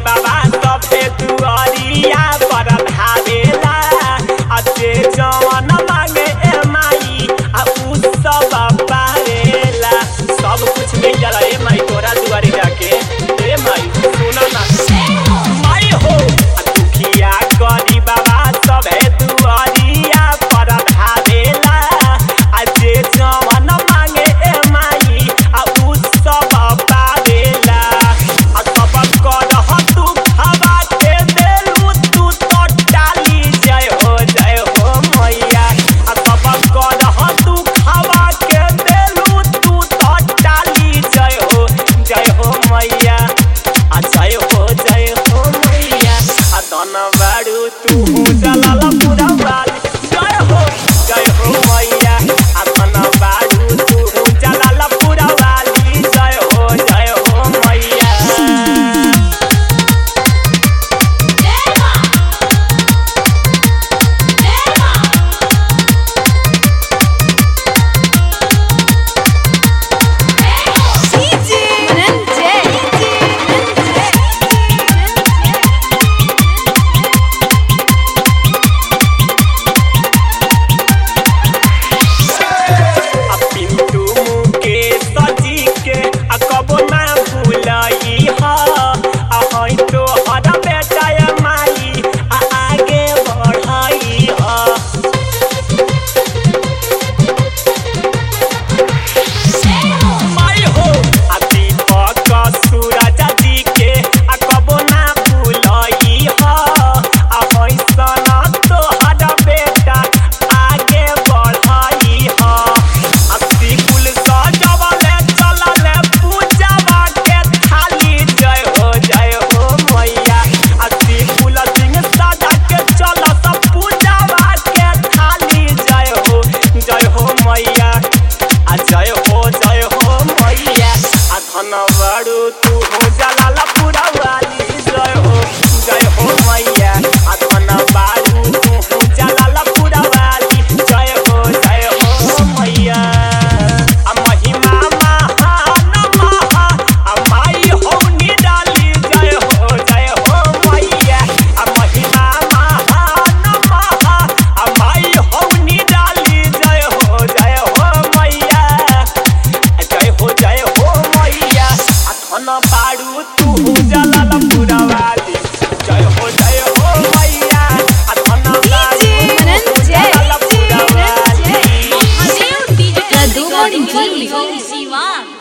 बाबा सभे दुआरिया पर धावेला जे जवन मांगे ए माई आ उ सब पावेला। सब कुछ मिल जाला ए माई तोरा दुआरी जाके। ए माई सुना ना माई हो दुखिया करी बाबा सभे दुआरिया पर धावेला जे जवन मांगे ए माई आ उ सब पावेला। आ सब करह तू हवा के देलू तू तो डाली जय हो मैया। आ सब करह तू हवा के देलू तू तो डाली जय हो मैया। आ जय हो मैया। आ धन बाड़ू तू जलाल पूरा वाली जय हो मैया। आ धन बाड़ू तू जलाल पूरा वाली जय हो मैया। बाड़ू तू हो जलाल पूरा वाली जय हो मैया। आ धन बाड़ू तू हो जलाल पूरा वाली जय हो मैया। आ महिमा महान महा आ माई हो निराली जय हो मैया। आ महिमा महान महा आ माई हो निराली जय हो मैया। जय हो मैया। धन बाड़ू तू जलाल पूरा वाली जय हो मैया। आ धन बाड़ू तू जलाल पूरा वाली। महादेव डीजे शिवा।